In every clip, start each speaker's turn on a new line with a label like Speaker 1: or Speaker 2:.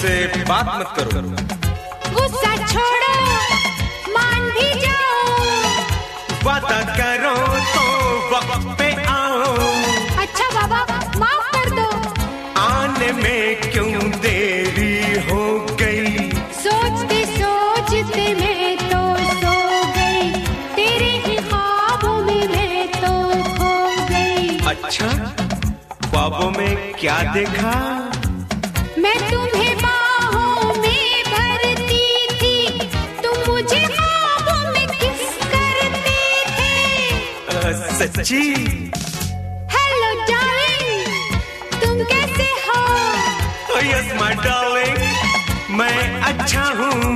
Speaker 1: मुझसे बात मत करो।
Speaker 2: गुस्सा छोड़ो, मान भी जाओ।
Speaker 1: वादा करो तो वक्त पे आओ।
Speaker 2: अच्छा बाबा माफ कर दो।
Speaker 1: आने में क्यों देरी हो गई?
Speaker 2: सोचते सोचते मैं तो सो गई, तेरे ही ख्वाबों में मैं तो खो गई।
Speaker 1: अच्छा, ख्वाबों में क्या देखा?
Speaker 2: मैं तुम्हें बाहों में भरती थी, तुम मुझे ख्वाबों में किस करते थे।
Speaker 1: सच्ची?
Speaker 2: हेलो डार्लिंग, तुम कैसे हो?
Speaker 1: Oh yes my darling, मैं अच्छा हूँ।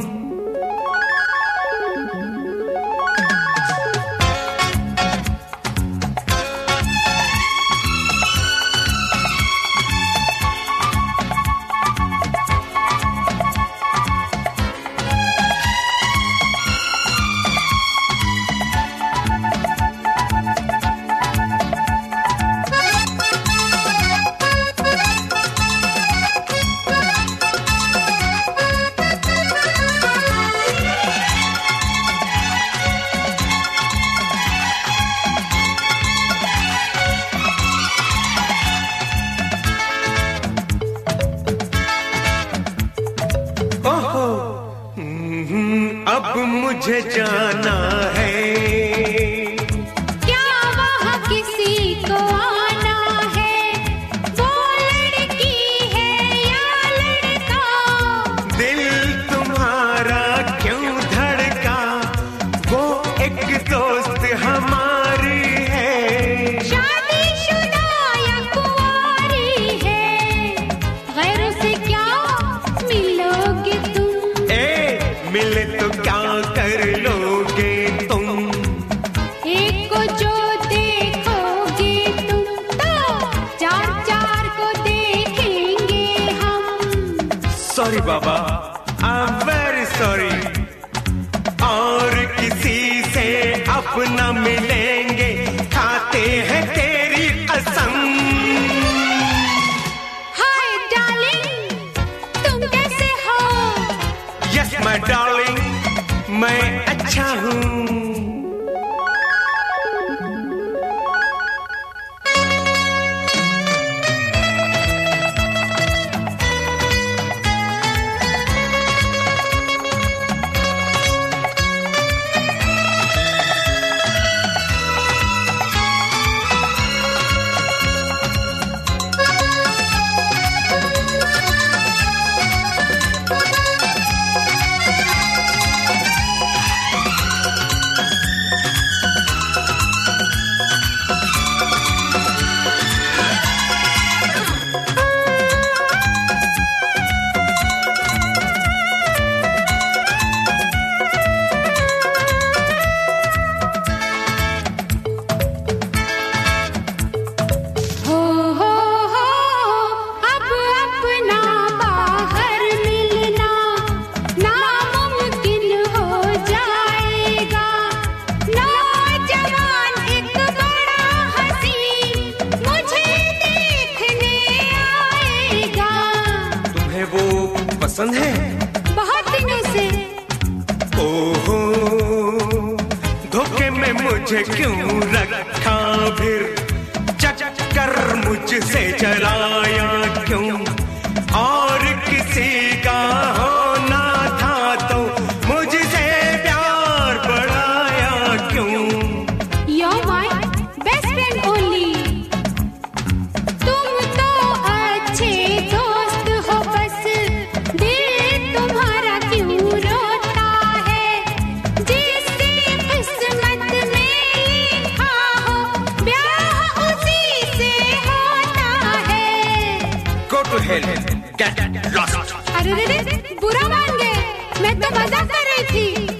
Speaker 1: अब मुझे जाना है।
Speaker 2: क्या वहाँ किसी को आना है? वो लड़की है या लड़का?
Speaker 1: दिल तुम्हारा क्यों धड़का? वो एक दोस्त हमारी है।
Speaker 2: शादीशुदा या कुंवारी है? गैरों से क्या मिलोगे तुम?
Speaker 1: मिले तो क्या कर लोगे तुम?
Speaker 2: एक को जो देखोगे तुम तो चार चार को देखेंगे हम।
Speaker 1: सॉरी बाबा, आई एम वेरी सॉरी। और किसी से अपना मिलेंगे, खाते हैं तेरी कसम।
Speaker 2: हाय डार्लिंग, तुम कैसे हो?
Speaker 1: यस माय डार्लिंग, मैं अच्छा हूँ। पसंद है?
Speaker 2: बहुत दिनों से।
Speaker 1: ओहो, धोखे में मुझे क्यों रखा फिर? चक्कर मुझसे चलाया क्यों? और किसी का होना था तो मुझसे प्यार बढ़ाया क्यों?
Speaker 2: You're my best friend only. तुम तो अच्छे दोस्त हो, बस दिल तुम्हारा क्यों रोता है? जिसकी किस्मत में लिखा हो ब्याह उसी से होता है।
Speaker 1: Go to hell, get lost.
Speaker 2: अरे बुरा मान गए, मैं तो मजाक कर रही थी।